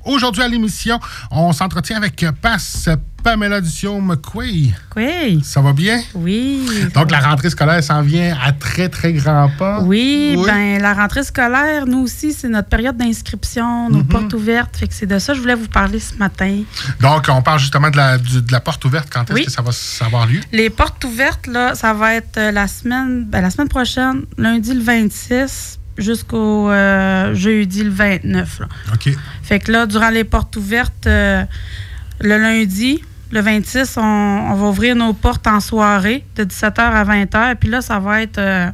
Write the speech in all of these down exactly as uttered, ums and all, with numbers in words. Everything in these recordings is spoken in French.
Aujourd'hui à l'émission, on s'entretient avec Pass Pamela Ducion-McQuay. Oui. Ça va bien? Oui. Donc, la rentrée scolaire s'en vient à très, très grands pas. Oui, oui. Bien, la rentrée scolaire, nous aussi, c'est notre période d'inscription, nos mm-hmm. portes ouvertes. Fait que c'est de ça que je voulais vous parler ce matin. Donc, on parle justement de la, de la porte ouverte. Quand est-ce oui. que ça va, ça va avoir lieu? Les portes ouvertes, là, ça va être la semaine, ben, la semaine prochaine, lundi le vingt-six jusqu'au euh, jeudi le vingt-neuf. Là. OK. Fait que là, durant les portes ouvertes, euh, le lundi, le vingt-six, on, on va ouvrir nos portes en soirée de dix-sept heures à vingt heures. Puis là, ça va être euh,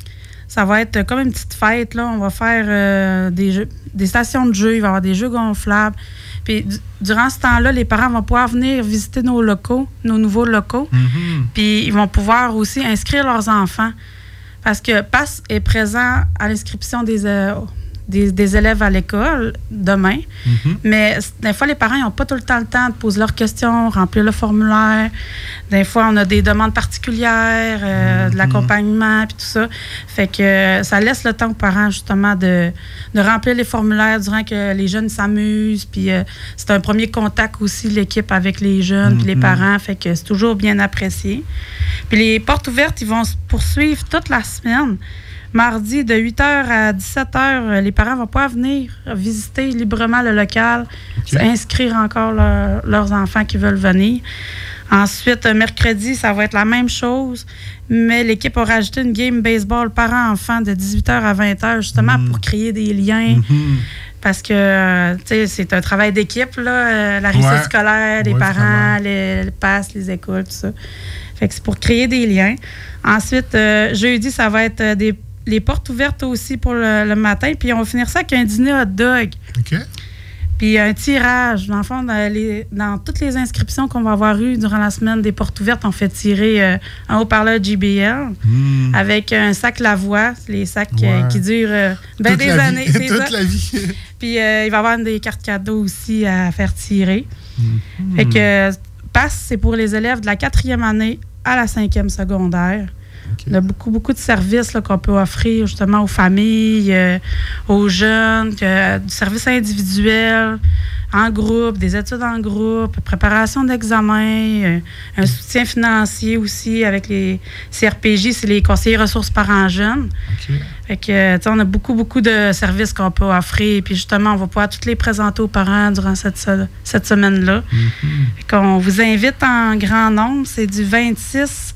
ça va être comme une petite fête. Là. On va faire euh, des, jeux, des stations de jeux. Il va y avoir des jeux gonflables. Puis du, durant ce temps-là, les parents vont pouvoir venir visiter nos locaux, nos nouveaux locaux. Mm-hmm. Puis ils vont pouvoir aussi inscrire leurs enfants. Parce que Pass est présent à l'inscription des... Euh, Des, des élèves à l'école demain. Mm-hmm. Mais des fois, les parents n'ont pas tout le temps le temps de poser leurs questions, remplir le formulaire. Des fois, on a des demandes particulières, euh, mm-hmm. de l'accompagnement, puis tout ça. Fait que euh, ça laisse le temps aux parents, justement, de, de remplir les formulaires durant que les jeunes s'amusent. Puis euh, c'est un premier contact aussi, l'équipe avec les jeunes, mm-hmm. puis les parents. Fait que c'est toujours bien apprécié. Puis les portes ouvertes, ils vont se poursuivre toute la semaine. Mardi, de huit heures à dix-sept heures, les parents vont pouvoir venir visiter librement le local, okay. inscrire encore leur, leurs enfants qui veulent venir. Ensuite, mercredi, ça va être la même chose, mais l'équipe a rajouté une game baseball parents-enfants de dix-huit heures à vingt heures, justement mmh. pour créer des liens. Mmh. Parce que, tu sais, c'est un travail d'équipe, là, la réussite ouais. scolaire, les ouais, parents, les, les passes, les écoles, tout ça. Fait que c'est pour créer des liens. Ensuite, euh, jeudi, ça va être des les portes ouvertes aussi pour le, le matin. Puis on va finir ça avec un dîner hot dog. OK. Puis un tirage. Dans le fond, dans, les, dans toutes les inscriptions qu'on va avoir eues durant la semaine des portes ouvertes, on fait tirer euh, un haut-parleur J B L mmh. avec un sac Lavoie. Les sacs ouais. euh, qui durent euh, bien toute des la années. Vie. C'est toute ça. la vie. Puis euh, il va y avoir des cartes cadeaux aussi à faire tirer. Mmh. Fait que euh, Pass, c'est pour les élèves de la quatrième année à la cinquième secondaire. Okay. Il y a beaucoup, beaucoup de services là, qu'on peut offrir justement aux familles, euh, aux jeunes, euh, du service individuel, en groupe, des études en groupe, préparation d'examen, euh, un soutien financier aussi avec les C R P J, c'est les conseillers ressources parents jeunes. Okay. Fait que, on a beaucoup, beaucoup de services qu'on peut offrir. Puis justement, on va pouvoir tous les présenter aux parents durant cette, cette semaine-là. Mm-hmm. Fait qu'on vous invite en grand nombre. C'est du vingt-six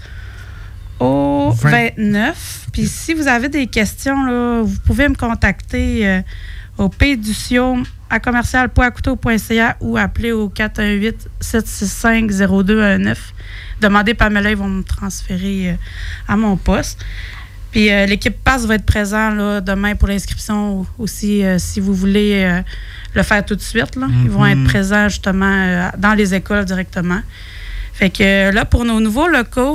au vingt-neuf. Puis si vous avez des questions, là, vous pouvez me contacter euh, au pducio à commercial poids-couteau point c a ou appeler au quatre un huit, sept six cinq, zéro deux un neuf. Demandez Pamela, ils vont me transférer euh, à mon poste. Puis euh, l'équipe Pass va être présente là, demain pour l'inscription aussi, euh, si vous voulez euh, le faire tout de suite. Là. Mm-hmm. Ils vont être présents justement euh, dans les écoles directement. Fait que là, pour nos nouveaux locaux,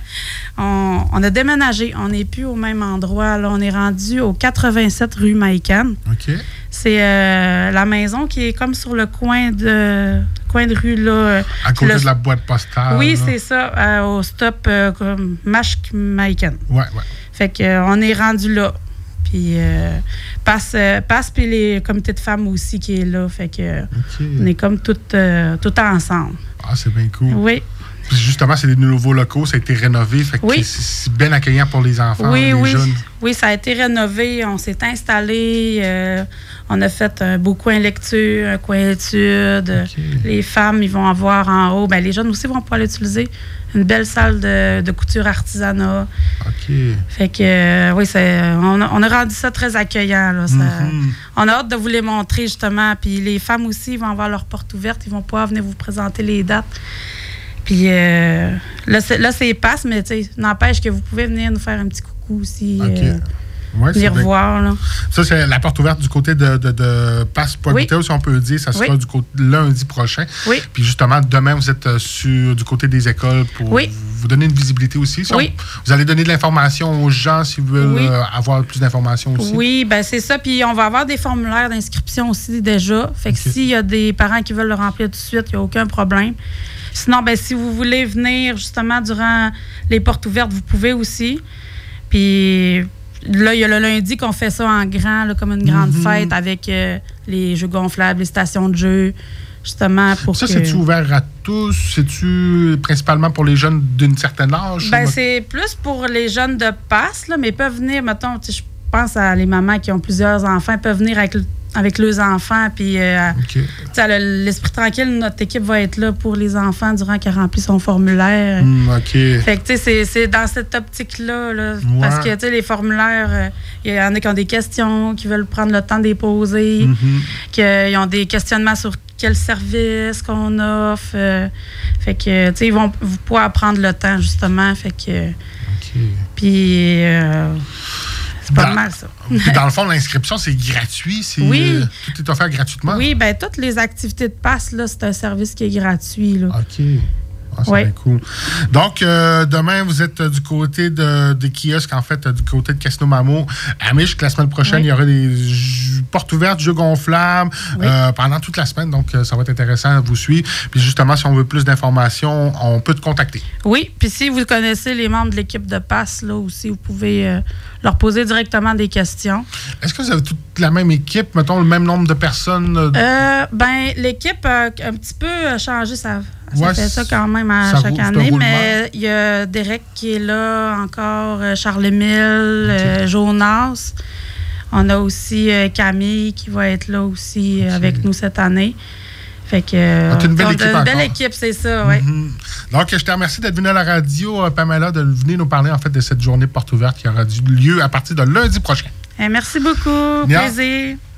on, on a déménagé. On n'est plus au même endroit. Là, on est rendu au quatre-vingt-sept rue Maïcane. OK. C'est euh, la maison qui est comme sur le coin de coin de rue. Là, à côté le, de la boîte postale. Oui, là. c'est ça. Euh, au stop euh, Mashk Maïcane. Ouais, ouais. Fait que euh, on est rendu là. Puis euh, passe, euh, passe puis les comités de femmes aussi qui est là. Fait que okay. on est comme toutes euh, tout ensemble. Ah, c'est bien cool. Oui. Puis justement, c'est des nouveaux locaux, ça a été rénové. Fait que oui. c'est, c'est bien accueillant pour les enfants, oui, les oui. jeunes. Oui, ça a été rénové. On s'est installé. Euh, on a fait un beau coin lecture, un coin études. Okay. Les femmes, ils vont avoir en haut. Ben, les jeunes aussi vont pouvoir l'utiliser. Une belle salle de, de couture artisanat. OK. Fait que, euh, oui, c'est, on, a, on a rendu ça très accueillant. Là, ça, mm-hmm. On a hâte de vous les montrer, justement. Puis les femmes aussi, ils vont avoir leurs portes ouvertes. Ils vont pouvoir venir vous présenter les dates. Puis euh, là, c'est, là, c'est passe, mais tu sais, n'empêche que vous pouvez venir nous faire un petit coucou aussi. OK. Euh, ouais, venir voir. Là. Ça, c'est la porte ouverte du côté de, de, de Pass Poids-Couteau, oui. si on peut dire. Ça sera oui. du côté lundi prochain. Oui. Puis justement, demain, vous êtes sur, du côté des écoles pour oui. vous donner une visibilité aussi. Si oui. on, vous allez donner de l'information aux gens s'ils veulent oui. euh, avoir plus d'informations aussi. Oui, bien c'est ça. Puis on va avoir des formulaires d'inscription aussi déjà. Fait que okay. s'il y a des parents qui veulent le remplir tout de suite, il n'y a aucun problème. Sinon, ben, si vous voulez venir justement durant les portes ouvertes, vous pouvez aussi. Puis là, il y a le lundi qu'on fait ça en grand, là, comme une grande mm-hmm. fête avec euh, les jeux gonflables, les stations de jeux, justement pour ça, que... c'est-tu ouvert à tous? C'est-tu principalement pour les jeunes d'une certaine âge? Ben, c'est plus pour les jeunes de passe, là, mais ils peuvent venir, mettons, je pense à les mamans qui ont plusieurs enfants, ils peuvent venir avec, avec leurs enfants, puis euh, okay. l'esprit tranquille, notre équipe va être là pour les enfants durant qu'elle remplit son formulaire. Mm, OK. Fait que, tu sais, c'est, c'est dans cette optique-là, là, ouais. Parce que, tu sais, les formulaires, il euh, y en a qui ont des questions, qui veulent prendre le temps de les poser, mm-hmm. qu'ils ont des questionnements sur quel service qu'on offre. Euh, fait que, tu sais, ils vont pouvoir prendre le temps, justement. Fait que... OK. Puis... Euh, c'est pas dans, mal, ça. Puis dans le fond, l'inscription, c'est gratuit? C'est, oui. Euh, tout est offert gratuitement? Oui, bien, toutes les activités de passe, là, c'est un service qui est gratuit, là. OK. Ah, c'est oui. bien cool. Donc, euh, demain, vous êtes euh, du côté de, des kiosques, en fait, euh, du côté de Casino Mamo. À Mich, la semaine prochaine, oui. il y aura des j- portes ouvertes, jeux gonflables oui. euh, pendant toute la semaine. Donc, euh, ça va être intéressant à vous suivre. Puis, justement, si on veut plus d'informations, on peut te contacter. Oui. Puis, si vous connaissez les membres de l'équipe de passe, là aussi, vous pouvez euh, leur poser directement des questions. Est-ce que vous avez toute la même équipe, mettons, le même nombre de personnes? Euh, ben, l'équipe a un petit peu changé. Ça, ça ouais, fait ça quand même à chaque roule, année. Mais il y a Derek qui est là, encore Charles-Émile, okay. euh, Jonas. On a aussi euh, Camille qui va être là aussi okay. avec nous cette année. Fait que, euh, ah, une belle équipe. Une belle équipe, c'est ça, oui. Mm-hmm. Donc, je te remercie d'être venu à la radio, Pamela, de venir nous parler en fait de cette journée porte ouverte qui aura lieu à partir de lundi prochain. Et merci beaucoup. Nia. Plaisir.